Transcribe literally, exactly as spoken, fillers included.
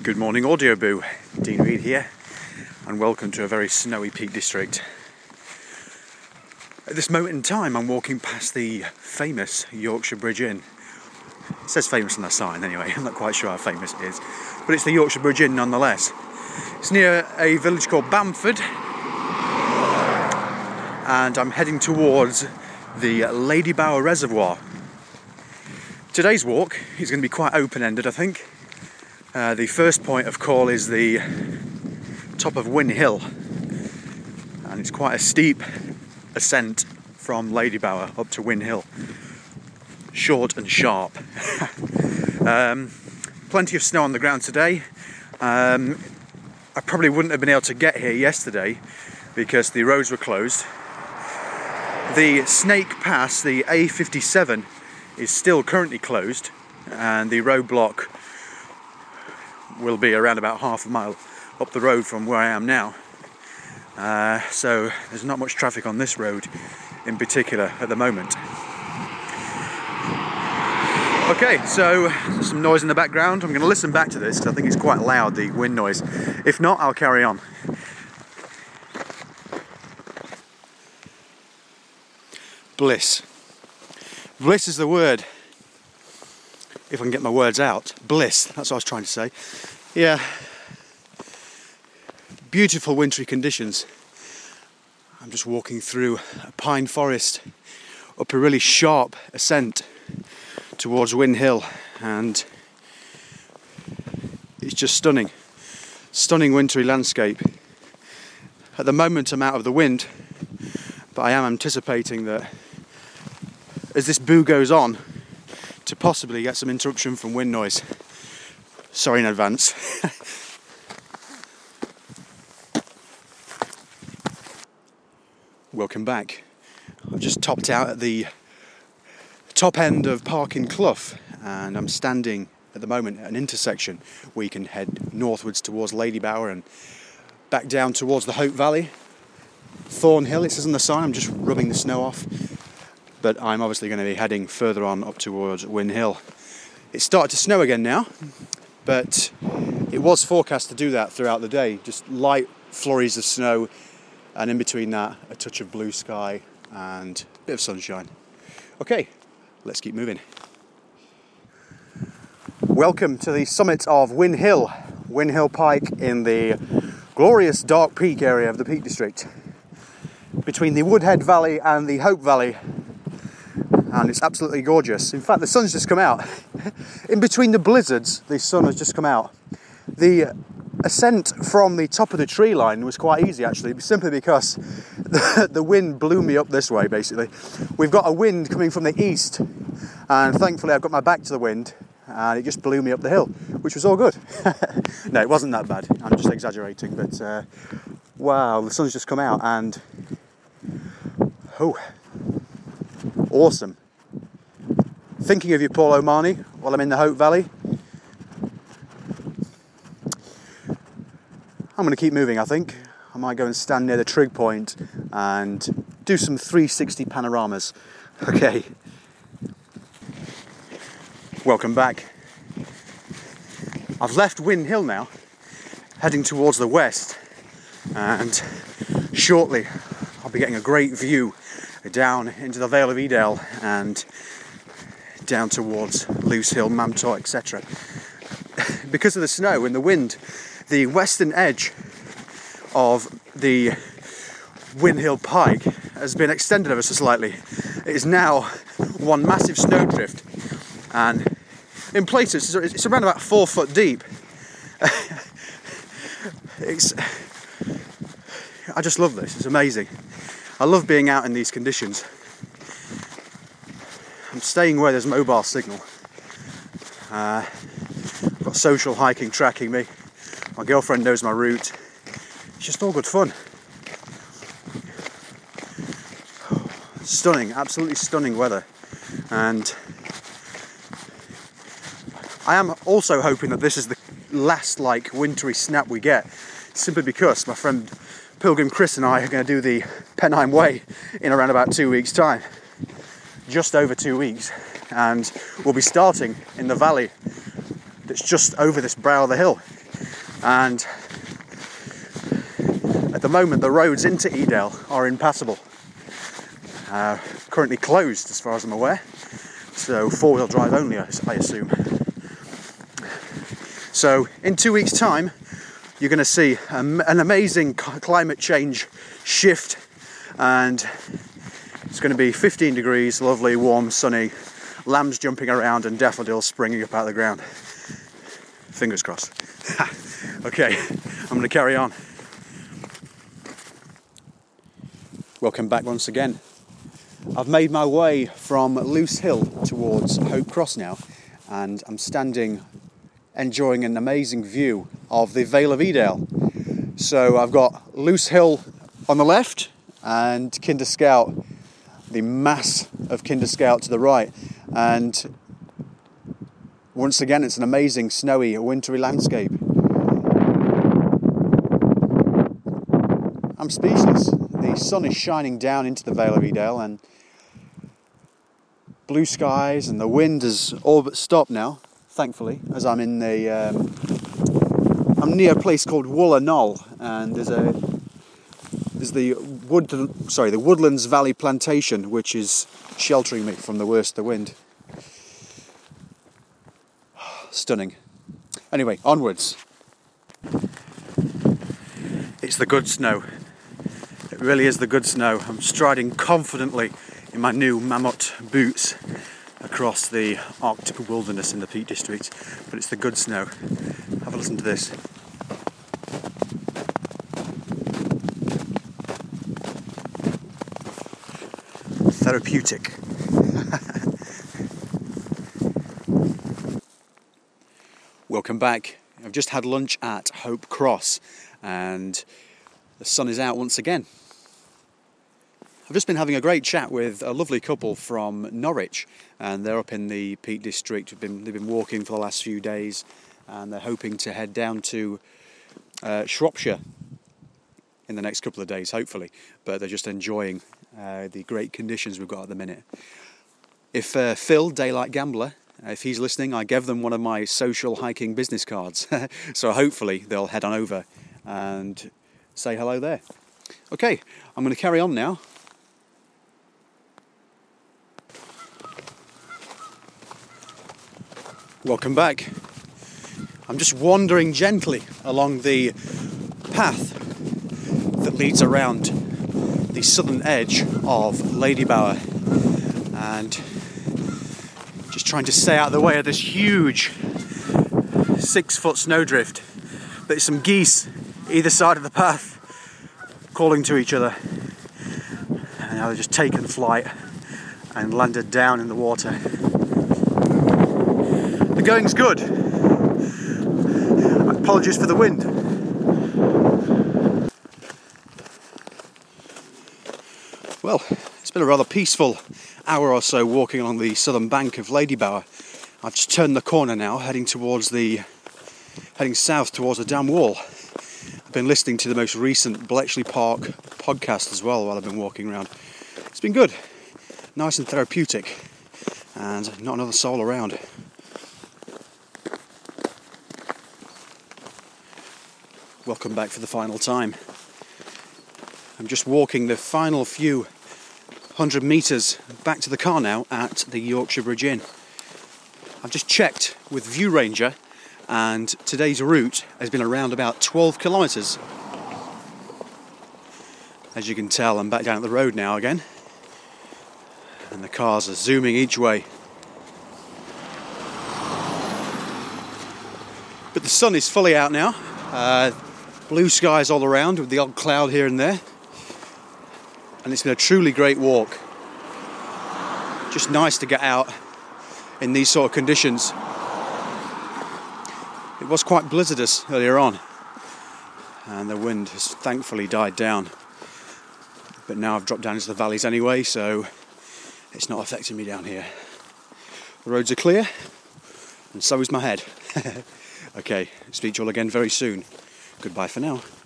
Good morning, Audio Boo. Dean Reed here, and welcome to a very snowy Peak District. At this moment in time, I'm walking past the famous Yorkshire Bridge Inn. It says famous on the sign anyway, I'm not quite sure how famous it is, but it's the Yorkshire Bridge Inn nonetheless. It's near a village called Bamford, and I'm heading towards the Lady Bower Reservoir. Today's walk is going to be quite open-ended, I think. Uh, the first point of call is the top of Win Hill, and it's quite a steep ascent from Lady Bower up to Win Hill. Short and sharp. um, plenty of snow on the ground today. Um, I probably wouldn't have been able to get here yesterday because the roads were closed. The Snake Pass, the A fifty-seven, is still currently closed, and the roadblock will be around about half a mile up the road from where I am now. Uh, so there's not much traffic on this road in particular at the moment. Okay, so there's some noise in the background. I'm going to listen back to this because I think it's quite loud, the wind noise. If not, I'll carry on. Bliss. Bliss is the word. If I can get my words out. Bliss, that's what I was trying to say. Yeah. Beautiful wintry conditions. I'm just walking through a pine forest up a really sharp ascent towards Win Hill, and it's just stunning. Stunning wintry landscape. At the moment I'm out of the wind, but I am anticipating that as this boo goes on, to possibly get some interruption from wind noise. Sorry in advance. Welcome back. I've just topped out at the top end of Parkin Clough, and I'm standing at the moment at an intersection where you can head northwards towards Lady Bower and back down towards the Hope Valley. Thornhill, it says on the sign. I'm just rubbing the snow off. But I'm obviously going to be heading further on up towards Win Hill. It started to snow again now, but it was forecast to do that throughout the day. Just light flurries of snow, and in between that, a touch of blue sky and a bit of sunshine. Okay, let's keep moving. Welcome to the summit of Win Hill, Win Hill Pike in the glorious Dark Peak area of the Peak District, between the Woodhead Valley and the Hope Valley. And it's absolutely gorgeous. In fact, the sun's just come out. In between the blizzards, the sun has just come out. The ascent from the top of the tree line was quite easy, actually, simply because the, the wind blew me up this way, basically. We've got a wind coming from the east, and thankfully I've got my back to the wind, and it just blew me up the hill, which was all good. No, it wasn't that bad. I'm just exaggerating, but uh, wow, the sun's just come out, and oh, awesome. Thinking of you, Paul O'Mahony, while I'm in the Hope Valley. I'm going to keep moving, I think. I might go and stand near the trig point and do some three sixty panoramas. Okay. Welcome back. I've left Win Hill now, heading towards the west, and shortly I'll be getting a great view down into the Vale of Edale and down towards Loose Hill, Mamtor, et cetera. Because of the snow and the wind, the western edge of the Win Hill Pike has been extended ever so slightly. It is now one massive snowdrift, and in places it's around about four foot deep. It's, I just love this, it's amazing. I love being out in these conditions. I'm staying where there's mobile signal. Uh, I've got social hiking tracking me. My girlfriend knows my route. It's just all good fun. Stunning, absolutely stunning weather. And I am also hoping that this is the last like wintry snap we get, simply because my friend Pilgrim Chris and I are going to do the Pennine Way in around about two weeks' time. Just over two weeks. And we'll be starting in the valley that's just over this brow of the hill. and at the moment the roads into Edale are impassable. Uh, currently closed as far as I'm aware, so four-wheel drive only, I assume. So in two weeks' time you're going to see um, an amazing climate change shift, and it's going to be fifteen degrees, lovely, warm, sunny, lambs jumping around and daffodils springing up out of the ground. Fingers crossed. Okay, I'm going to carry on. Welcome back once again. I've made my way from Loose Hill towards Hope Cross now, and I'm standing enjoying an amazing view of the Vale of Edale. So I've got Loose Hill on the left and Kinder Scout, the mass of Kinder Scout to the right, and once again it's an amazing snowy wintry landscape. I'm speechless. The sun is shining down into the Vale of Edale and blue skies, and the wind has all but stopped now, thankfully, as I'm in the um, I'm near a place called Wooler Knoll, and there's a there's the wood sorry the Woodlands Valley Plantation, which is sheltering me from the worst of the wind. Stunning. Anyway, onwards. It's the good snow. It really is the good snow. I'm striding confidently in my new Mammoth boots across the Arctic wilderness in the Peak District, but it's the good snow. Have a listen to this. Therapeutic. Welcome back. I've just had lunch at Hope Cross and the sun is out once again. I've just been having a great chat with a lovely couple from Norwich, and they're up in the Peak District. They've been, they've been walking for the last few days, and they're hoping to head down to uh, Shropshire in the next couple of days, hopefully. But they're just enjoying uh, the great conditions we've got at the minute. If uh, Phil, Daylight Gambler, if he's listening, I gave them one of my social hiking business cards. So hopefully they'll head on over and say hello there. Okay, I'm going to carry on now. Welcome back. I'm just wandering gently along the path that leads around the southern edge of Ladybower, and just trying to stay out of the way of this huge six foot snowdrift. There's some geese either side of the path calling to each other, and now they've just taken flight and landed down in the water. The going's good. Apologies for the wind. Well, it's been a rather peaceful hour or so walking along the southern bank of Ladybower. I've just turned the corner now, heading towards the heading south towards the dam wall. I've been listening to the most recent Bletchley Park podcast as well while I've been walking around. It's been good, nice and therapeutic, and not another soul around. Welcome back for the final time. I'm just walking the final few hundred metres back to the car now at the Yorkshire Bridge Inn. I've just checked with View Ranger, and today's route has been around about twelve kilometres. As you can tell, I'm back down at the road now again, and the cars are zooming each way. But the sun is fully out now. Uh, blue skies all around with the odd cloud here and there. And it's been a truly great walk. Just nice to get out in these sort of conditions. It was quite blizzardous earlier on, and the wind has thankfully died down. But now I've dropped down into the valleys anyway, so it's not affecting me down here. The roads are clear, and so is my head. Okay, speak to you all again very soon. Goodbye for now.